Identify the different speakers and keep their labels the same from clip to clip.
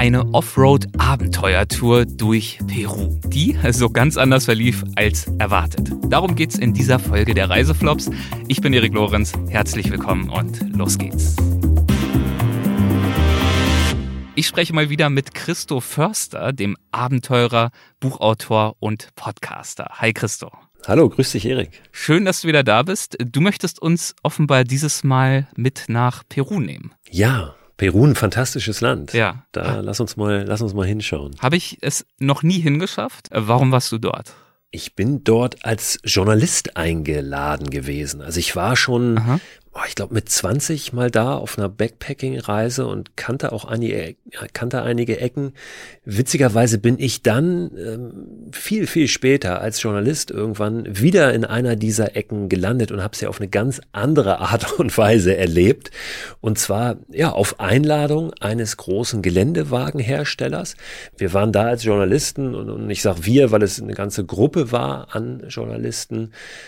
Speaker 1: eine Offroad-Abenteuertour durch Peru, die so ganz anders verlief als erwartet. Darum geht's in dieser Folge der Reiseflops. Ich bin Erik Lorenz, herzlich willkommen und los geht's. Ich spreche mal wieder mit Christo Förster, dem Abenteurer, Buchautor und Podcaster. Hi Christo.
Speaker 2: Hallo, grüß dich Erik.
Speaker 1: Schön, dass du wieder da bist. Du möchtest uns offenbar dieses Mal mit nach Peru nehmen.
Speaker 2: Ja, Peru, ein fantastisches Land.
Speaker 1: Ja.
Speaker 2: Da lass uns mal hinschauen.
Speaker 1: Habe ich es noch nie hingeschafft? Warum warst du dort?
Speaker 2: Ich bin dort als Journalist eingeladen gewesen. Also ich war schon, ich glaube mit 20 mal da auf einer Backpacking-Reise und kannte einige Ecken. Witzigerweise bin ich dann viel, viel später als Journalist irgendwann wieder in einer dieser Ecken gelandet und habe sie auf eine ganz andere Art und Weise erlebt. Und zwar auf Einladung eines großen Geländewagenherstellers. Wir waren da als Journalisten und ich sage wir, weil es eine ganze Gruppe war an Journalisten,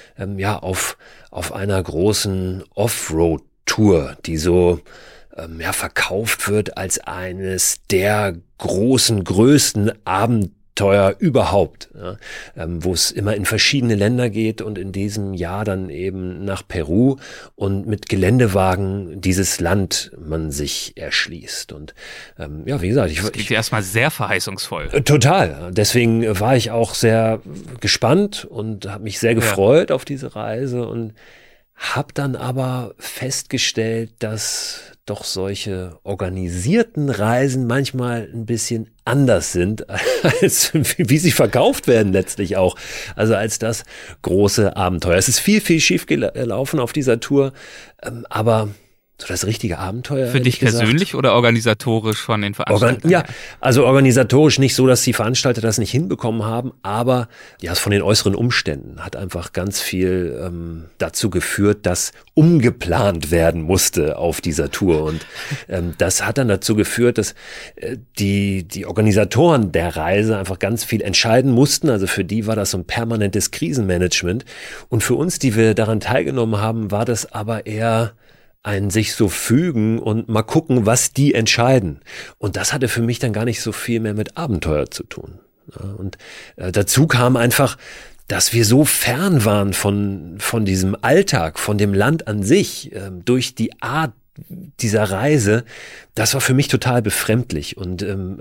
Speaker 2: auf einer großen Offroad-Tour, die so verkauft wird als eines der größten Abenteuer überhaupt, wo es immer in verschiedene Länder geht und in diesem Jahr dann eben nach Peru und mit Geländewagen dieses Land man sich erschließt. Und wie gesagt,
Speaker 1: das klingt erstmal sehr verheißungsvoll.
Speaker 2: Total. Deswegen war ich auch sehr gespannt und habe mich sehr gefreut auf diese Reise und habe dann aber festgestellt, dass doch solche organisierten Reisen manchmal ein bisschen anders sind, als wie sie verkauft werden letztlich auch. Also als das große Abenteuer. Es ist viel, viel schief gelaufen auf dieser Tour, aber so das richtige Abenteuer.
Speaker 1: Für dich persönlich oder organisatorisch von den Veranstaltern?
Speaker 2: Also organisatorisch nicht so, dass die Veranstalter das nicht hinbekommen haben, aber von den äußeren Umständen hat einfach ganz viel dazu geführt, dass umgeplant werden musste auf dieser Tour. Und das hat dann dazu geführt, dass die Organisatoren der Reise einfach ganz viel entscheiden mussten. Also für die war das so ein permanentes Krisenmanagement. Und für uns, die wir daran teilgenommen haben, war das aber eher ein sich so fügen und mal gucken, was die entscheiden. Und das hatte für mich dann gar nicht so viel mehr mit Abenteuer zu tun. Und dazu kam einfach, dass wir so fern waren von diesem Alltag, von dem Land an sich, durch die Art dieser Reise. Das war für mich total befremdlich und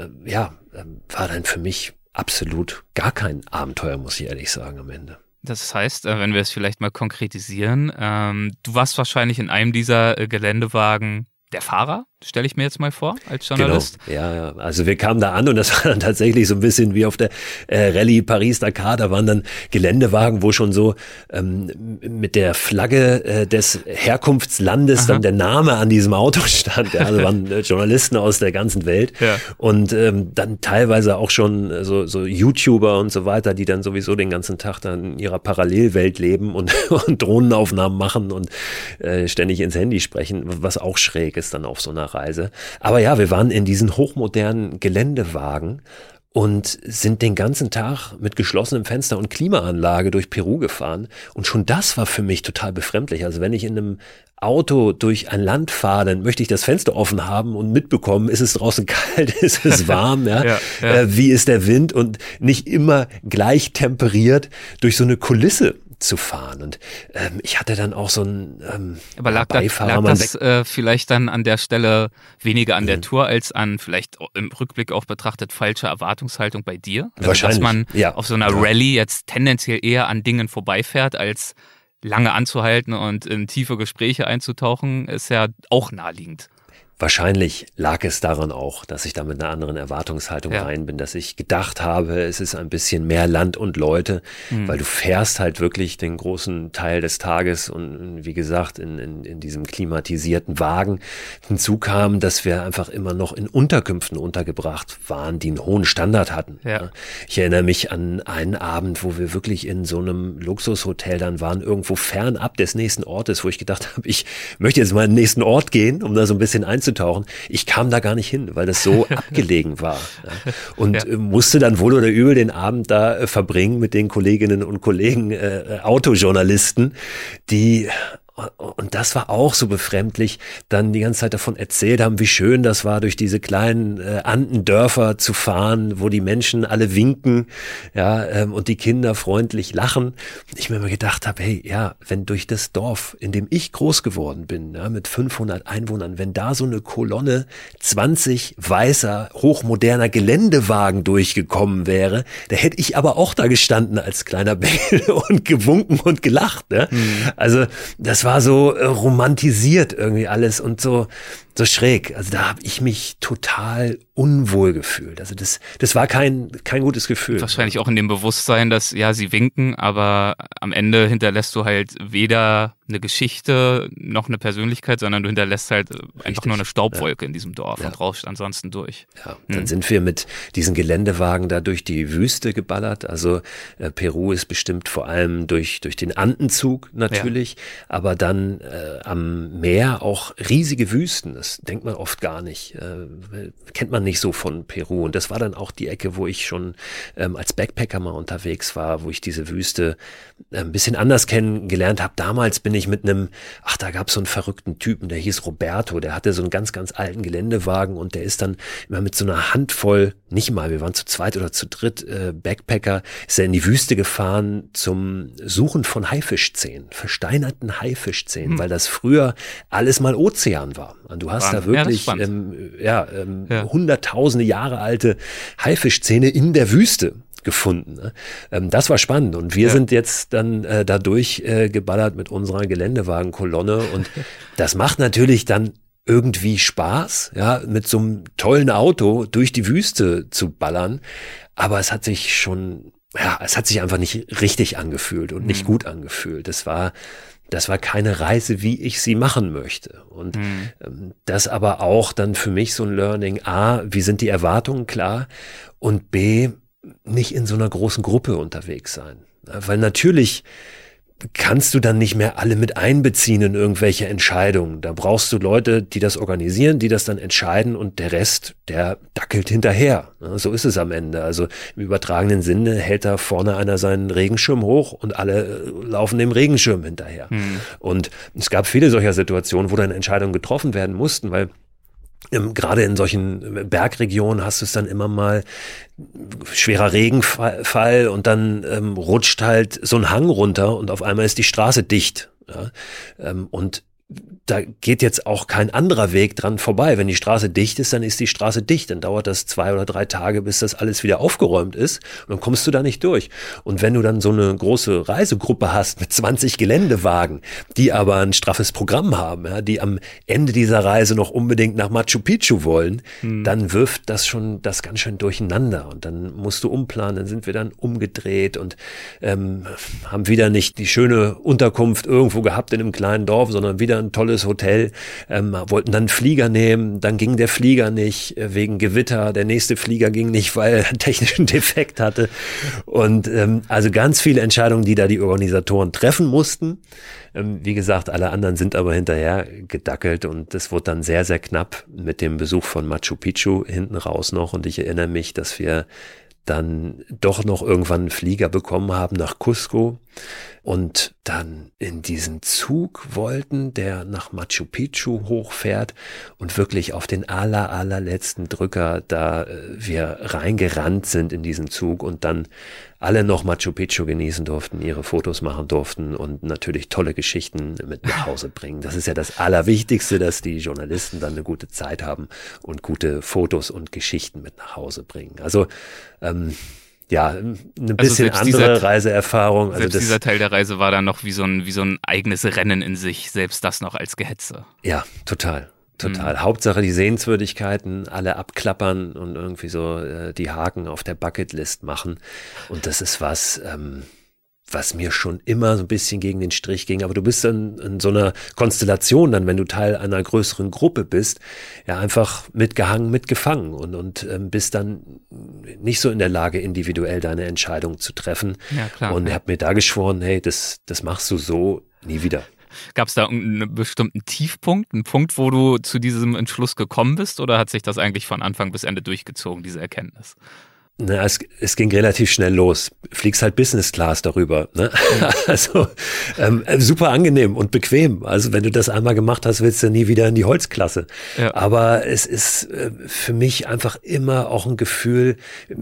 Speaker 2: war dann für mich absolut gar kein Abenteuer, muss ich ehrlich sagen, am Ende.
Speaker 1: Das heißt, wenn wir es vielleicht mal konkretisieren, du warst wahrscheinlich in einem dieser Geländewagen der Fahrer, stelle ich mir jetzt mal vor, als Journalist.
Speaker 2: Genau, ja. Also wir kamen da an und das war dann tatsächlich so ein bisschen wie auf der Rallye Paris-Dakar. Da waren dann Geländewagen, wo schon so mit der Flagge des Herkunftslandes dann der Name an diesem Auto stand. Ja, also waren Journalisten aus der ganzen Welt und dann teilweise auch schon so YouTuber und so weiter, die dann sowieso den ganzen Tag dann in ihrer Parallelwelt leben und Drohnenaufnahmen machen und ständig ins Handy sprechen, was auch schräg ist dann auf so einer Reise. Aber wir waren in diesen hochmodernen Geländewagen und sind den ganzen Tag mit geschlossenem Fenster und Klimaanlage durch Peru gefahren. Und schon das war für mich total befremdlich. Also wenn ich in einem Auto durch ein Land fahre, dann möchte ich das Fenster offen haben und mitbekommen, ist es draußen kalt, ist es warm, wie ist der Wind und nicht immer gleich temperiert durch so eine Kulisse zu fahren. Und ich hatte dann auch so einen
Speaker 1: Aber lag das vielleicht dann an der Stelle weniger an der Tour als an vielleicht im Rückblick auch betrachtet falsche Erwartungshaltung bei dir? Also,
Speaker 2: wahrscheinlich.
Speaker 1: Dass man auf so einer Rallye jetzt tendenziell eher an Dingen vorbeifährt, als lange anzuhalten und in tiefe Gespräche einzutauchen, ist ja auch naheliegend.
Speaker 2: Wahrscheinlich lag es daran auch, dass ich da mit einer anderen Erwartungshaltung rein bin, dass ich gedacht habe, es ist ein bisschen mehr Land und Leute, weil du fährst halt wirklich den großen Teil des Tages und wie gesagt in diesem klimatisierten Wagen. Hinzu kam, dass wir einfach immer noch in Unterkünften untergebracht waren, die einen hohen Standard hatten. Ja. Ich erinnere mich an einen Abend, wo wir wirklich in so einem Luxushotel dann waren, irgendwo fernab des nächsten Ortes, wo ich gedacht habe, ich möchte jetzt mal in den nächsten Ort gehen, um da so ein bisschen einzutauchen. Ich kam da gar nicht hin, weil das so abgelegen war. Ja. Und musste dann wohl oder übel den Abend da verbringen mit den Kolleginnen und Kollegen, Autojournalisten, die Und das war auch so befremdlich, dann die ganze Zeit davon erzählt haben, wie schön das war, durch diese kleinen Andendörfer zu fahren, wo die Menschen alle winken, ja, und die Kinder freundlich lachen. Ich mir immer gedacht habe, hey, ja, wenn durch das Dorf, in dem ich groß geworden bin, ja, mit 500 Einwohnern, wenn da so eine Kolonne 20 weißer, hochmoderner Geländewagen durchgekommen wäre, da hätte ich aber auch da gestanden als kleiner Bengel und gewunken und gelacht. Ne? Also das war so romantisiert irgendwie alles und so schräg. Also da habe ich mich total unwohl gefühlt. Also das war kein gutes Gefühl.
Speaker 1: Wahrscheinlich auch in dem Bewusstsein, dass ja, sie winken, aber am Ende hinterlässt du halt weder eine Geschichte noch eine Persönlichkeit, sondern du hinterlässt halt einfach nur eine Staubwolke in diesem Dorf und rauschst ansonsten durch.
Speaker 2: Ja, dann sind wir mit diesen Geländewagen da durch die Wüste geballert. Also Peru ist bestimmt vor allem durch den Andenzug natürlich, aber dann am Meer auch riesige Wüsten. Das denkt man oft gar nicht, kennt man nicht so von Peru. Und das war dann auch die Ecke, wo ich schon als Backpacker mal unterwegs war, wo ich diese Wüste ein bisschen anders kennengelernt habe. Damals bin ich mit da gab es so einen verrückten Typen, der hieß Roberto, der hatte so einen ganz, ganz alten Geländewagen und der ist dann immer mit so einer Handvoll, nicht mal, wir waren zu zweit oder zu dritt Backpacker, ist er in die Wüste gefahren zum Suchen von Haifischzähnen, versteinerten Haifischzähnen, weil das früher alles mal Ozean war. Und du hast da wirklich hunderttausende Jahre alte Haifischzähne in der Wüste gefunden. Ne? Das war spannend und wir sind jetzt dann da durchgeballert mit unserer Geländewagenkolonne und das macht natürlich dann irgendwie Spaß, ja, mit so einem tollen Auto durch die Wüste zu ballern, aber es hat sich einfach nicht richtig angefühlt und nicht gut angefühlt. Das war keine Reise, wie ich sie machen möchte. Und das aber auch dann für mich so ein Learning, A, wie sind die Erwartungen klar und B, nicht in so einer großen Gruppe unterwegs sein. Weil natürlich kannst du dann nicht mehr alle mit einbeziehen in irgendwelche Entscheidungen. Da brauchst du Leute, die das organisieren, die das dann entscheiden und der Rest, der dackelt hinterher. So ist es am Ende. Also im übertragenen Sinne hält da vorne einer seinen Regenschirm hoch und alle laufen dem Regenschirm hinterher. Und es gab viele solcher Situationen, wo dann Entscheidungen getroffen werden mussten, weil gerade in solchen Bergregionen hast du es dann immer mal schwerer Regenfall und dann rutscht halt so ein Hang runter und auf einmal ist die Straße dicht. Ja? Und da geht jetzt auch kein anderer Weg dran vorbei. Wenn die Straße dicht ist, dann ist die Straße dicht. Dann dauert das 2 oder 3 Tage, bis das alles wieder aufgeräumt ist. Und dann kommst du da nicht durch. Und wenn du dann so eine große Reisegruppe hast mit 20 Geländewagen, die aber ein straffes Programm haben, ja, die am Ende dieser Reise noch unbedingt nach Machu Picchu wollen, dann wirft das schon das ganz schön durcheinander. Und dann musst du umplanen. Dann sind wir dann umgedreht und haben wieder nicht die schöne Unterkunft irgendwo gehabt in einem kleinen Dorf, sondern wieder ein tolles Hotel, wollten dann einen Flieger nehmen, dann ging der Flieger nicht wegen Gewitter, der nächste Flieger ging nicht, weil er einen technischen Defekt hatte und also ganz viele Entscheidungen, die da die Organisatoren treffen mussten. Wie gesagt, alle anderen sind aber hinterher gedackelt und es wurde dann sehr, sehr knapp mit dem Besuch von Machu Picchu hinten raus noch und ich erinnere mich, dass wir dann doch noch irgendwann einen Flieger bekommen haben nach Cusco und dann in diesen Zug wollten, der nach Machu Picchu hochfährt und wirklich auf den allerletzten Drücker da wir reingerannt sind in diesen Zug und dann alle noch Machu Picchu genießen durften, ihre Fotos machen durften und natürlich tolle Geschichten mit nach Hause bringen. Das ist ja das Allerwichtigste, dass die Journalisten dann eine gute Zeit haben und gute Fotos und Geschichten mit nach Hause bringen. Also eine bisschen andere Reiseerfahrung.
Speaker 1: Also dieser Teil der Reise war dann noch wie so ein eigenes Rennen in sich, selbst das noch als Gehetze.
Speaker 2: Ja, total. Hauptsache die Sehenswürdigkeiten alle abklappern und irgendwie so die Haken auf der Bucketlist machen. Und das ist was mir schon immer so ein bisschen gegen den Strich ging. Aber du bist dann in so einer Konstellation dann, wenn du Teil einer größeren Gruppe bist, ja einfach mitgehangen, mitgefangen und bist dann nicht so in der Lage, individuell deine Entscheidung zu treffen.
Speaker 1: Ja, klar.
Speaker 2: Und habe mir da geschworen, hey, das machst du so nie wieder.
Speaker 1: Gab es da einen bestimmten Tiefpunkt, einen Punkt, wo du zu diesem Entschluss gekommen bist oder hat sich das eigentlich von Anfang bis Ende durchgezogen, diese Erkenntnis?
Speaker 2: Na, es ging relativ schnell los. Fliegst halt Business Class darüber. Ne? Also super angenehm und bequem. Also wenn du das einmal gemacht hast, willst du nie wieder in die Holzklasse. Ja. Aber es ist für mich einfach immer auch ein Gefühl,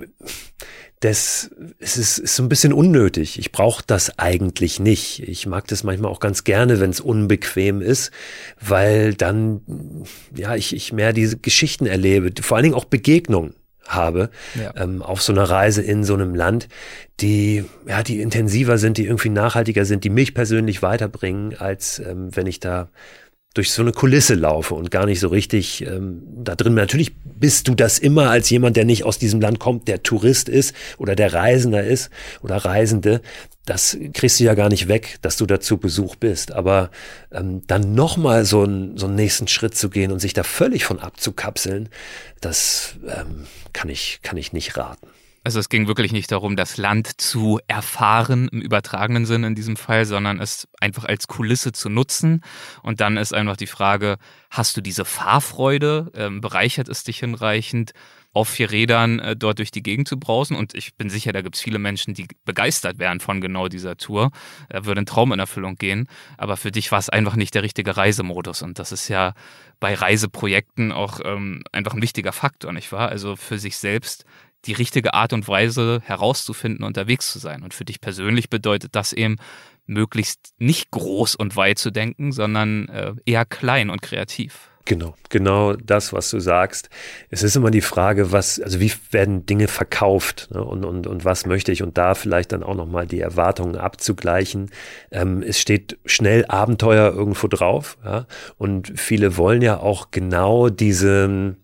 Speaker 2: es ist so ein bisschen unnötig. Ich brauche das eigentlich nicht. Ich mag das manchmal auch ganz gerne, wenn es unbequem ist, weil dann ja ich mehr diese Geschichten erlebe, vor allen Dingen auch Begegnungen habe auf so einer Reise in so einem Land, die intensiver sind, die irgendwie nachhaltiger sind, die mich persönlich weiterbringen, als wenn ich da durch so eine Kulisse laufe und gar nicht so richtig da drin. Natürlich bist du das immer als jemand, der nicht aus diesem Land kommt, der Tourist ist oder der Reisender ist oder Reisende. Das kriegst du ja gar nicht weg, dass du da zu Besuch bist. Aber dann nochmal so einen nächsten Schritt zu gehen und sich da völlig von abzukapseln, das kann ich nicht raten.
Speaker 1: Also es ging wirklich nicht darum, das Land zu erfahren im übertragenen Sinn in diesem Fall, sondern es einfach als Kulisse zu nutzen. Und dann ist einfach die Frage, hast du diese Fahrfreude? Bereichert es dich hinreichend, auf 4 Rädern dort durch die Gegend zu brausen? Und ich bin sicher, da gibt es viele Menschen, die begeistert wären von genau dieser Tour. Da würde ein Traum in Erfüllung gehen. Aber für dich war es einfach nicht der richtige Reisemodus. Und das ist ja bei Reiseprojekten auch einfach ein wichtiger Faktor, nicht wahr? Also für sich selbst die richtige Art und Weise herauszufinden, unterwegs zu sein. Und für dich persönlich bedeutet das eben, möglichst nicht groß und weit zu denken, sondern eher klein und kreativ.
Speaker 2: Genau das, was du sagst. Es ist immer die Frage, wie werden Dinge verkauft, ne? Und was möchte ich? Und da vielleicht dann auch nochmal die Erwartungen abzugleichen. Es steht schnell Abenteuer irgendwo drauf, ja? Und viele wollen ja auch genau diese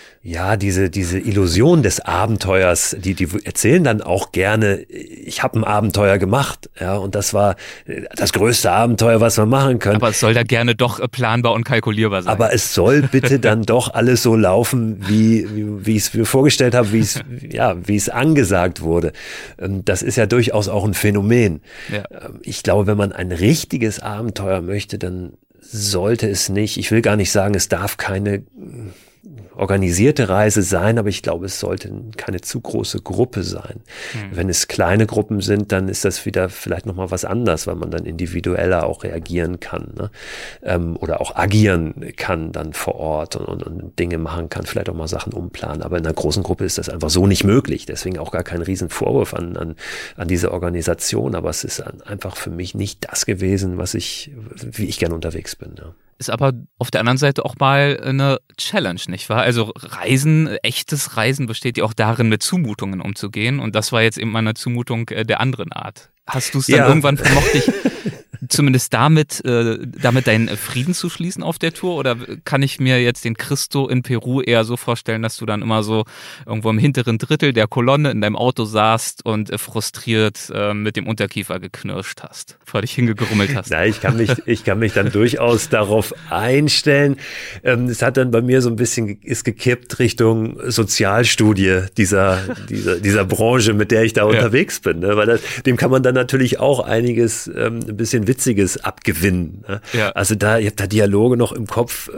Speaker 2: Illusion des Abenteuers, die erzählen dann auch gerne, ich habe ein Abenteuer gemacht, ja, und das war das größte Abenteuer, was wir machen können. Aber
Speaker 1: es soll da gerne doch planbar und kalkulierbar sein.
Speaker 2: Aber es soll bitte dann doch alles so laufen, wie ich es mir vorgestellt habe, wie es angesagt wurde. Das ist ja durchaus auch ein Phänomen. Ja. Ich glaube, wenn man ein richtiges Abenteuer möchte, dann sollte es nicht, ich will gar nicht sagen, es darf keine organisierte Reise sein, aber ich glaube, es sollte keine zu große Gruppe sein. Wenn es kleine Gruppen sind, dann ist das wieder vielleicht nochmal was anderes, weil man dann individueller auch reagieren kann, ne? Oder auch agieren kann dann vor Ort und Dinge machen kann, vielleicht auch mal Sachen umplanen. Aber in einer großen Gruppe ist das einfach so nicht möglich. Deswegen auch gar kein Riesenvorwurf an diese Organisation. Aber es ist einfach für mich nicht das gewesen, wie ich gerne unterwegs bin. Ja.
Speaker 1: Ist aber auf der anderen Seite auch mal eine Challenge, nicht wahr? Also echtes Reisen besteht ja auch darin, mit Zumutungen umzugehen. Und das war jetzt eben mal eine Zumutung der anderen Art. Hast du es dann irgendwann vermocht, dich zumindest damit deinen Frieden zu schließen auf der Tour? Oder kann ich mir jetzt den Christo in Peru eher so vorstellen, dass du dann immer so irgendwo im hinteren Drittel der Kolonne in deinem Auto saßt und frustriert mit dem Unterkiefer geknirscht hast, vor dich hingegrummelt hast?
Speaker 2: Ja, ich kann mich dann durchaus darauf einstellen. Es hat dann bei mir so ein bisschen ist gekippt Richtung Sozialstudie dieser Branche, mit der ich da unterwegs bin, ne? Weil dem kann man dann natürlich auch einiges ein bisschen Witziges abgewinnen. Ne? Ja. Also ich habe da Dialoge noch im Kopf,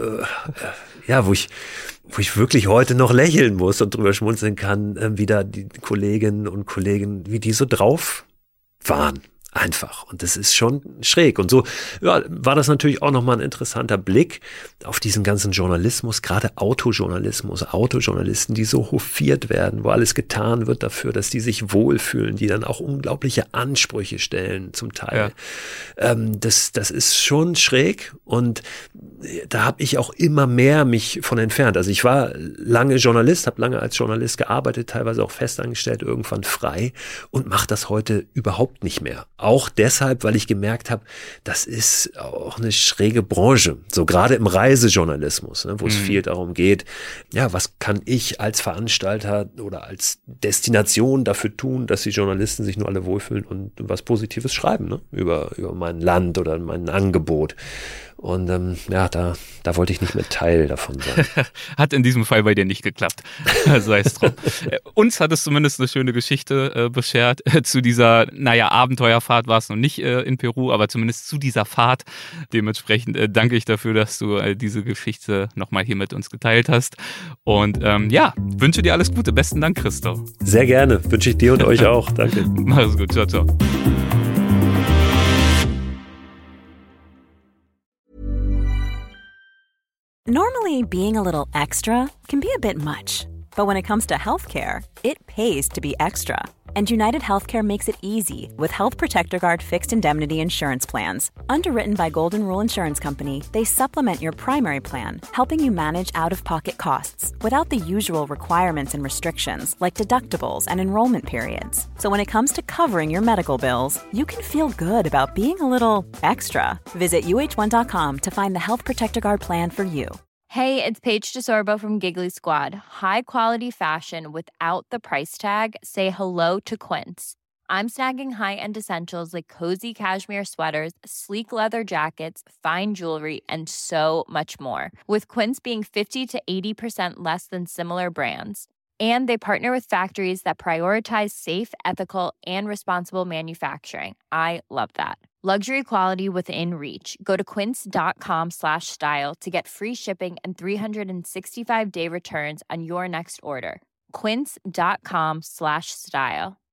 Speaker 2: wo ich wirklich heute noch lächeln muss und drüber schmunzeln kann, wie da die Kolleginnen und Kollegen, wie die so drauf waren. Einfach. Und das ist schon schräg. Und so war das natürlich auch nochmal ein interessanter Blick auf diesen ganzen Journalismus, gerade Autojournalisten, die so hofiert werden, wo alles getan wird dafür, dass die sich wohlfühlen, die dann auch unglaubliche Ansprüche stellen zum Teil. Ja. Das ist schon schräg und da habe ich auch immer mehr mich von entfernt. Also ich war lange Journalist, habe lange als Journalist gearbeitet, teilweise auch festangestellt, irgendwann frei und mache das heute überhaupt nicht mehr. Auch deshalb, weil ich gemerkt habe, das ist auch eine schräge Branche, so gerade im Reisejournalismus, ne, wo es viel darum geht, ja, was kann ich als Veranstalter oder als Destination dafür tun, dass die Journalisten sich nur alle wohlfühlen und was Positives schreiben, ne, über mein Land oder mein Angebot. Und da wollte ich nicht mehr Teil davon sein.
Speaker 1: Hat in diesem Fall bei dir nicht geklappt. Sei es drum. Uns hat es zumindest eine schöne Geschichte beschert. Zu dieser, Abenteuerfahrt war es noch nicht in Peru, aber zumindest zu dieser Fahrt. Dementsprechend danke ich dafür, dass du diese Geschichte nochmal hier mit uns geteilt hast. Und wünsche dir alles Gute. Besten Dank, Christo.
Speaker 2: Sehr gerne. Wünsche ich dir und euch auch. Danke.
Speaker 1: Mach's gut. Ciao, ciao.
Speaker 3: Normally, being a little extra can be a bit much, but when it comes to healthcare, it pays to be extra. And United Healthcare makes it easy with Health Protector Guard fixed indemnity insurance plans. Underwritten by Golden Rule Insurance Company, they supplement your primary plan, helping you manage out-of-pocket costs without the usual requirements and restrictions like deductibles and enrollment periods. So when it comes to covering your medical bills, you can feel good about being a little extra. Visit uh1.com to find the Health Protector Guard plan for you.
Speaker 4: Hey, it's Paige DeSorbo from Giggly Squad. High quality fashion without the price tag. Say hello to Quince. I'm snagging high-end essentials like cozy cashmere sweaters, sleek leather jackets, fine jewelry, and so much more. With Quince being 50 to 80% less than similar brands. And they partner with factories that prioritize safe, ethical, and responsible manufacturing. I love that. Luxury quality within reach. Go to quince.com/style to get free shipping and 365-day returns on your next order. Quince.com/style.